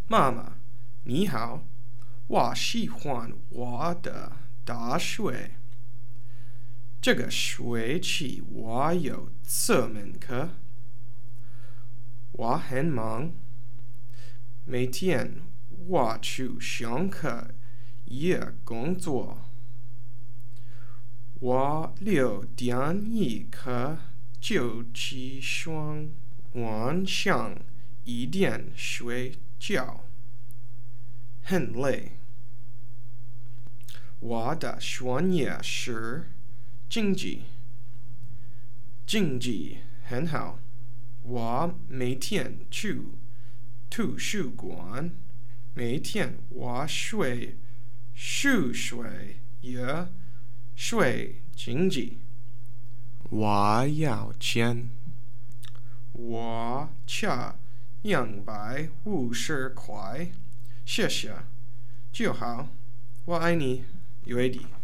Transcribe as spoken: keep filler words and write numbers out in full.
妈妈，你好，我喜欢我的大学。这个学期我有四门课，我很忙，每天我去上课也工作。我六点一刻就起床，晚上一点睡觉，很累。我的专业是经济，经济很好。我每天去图书馆，每天我学数学也学经济。我要钱，我欠两百五十块，谢谢，就好，我爱你，约定。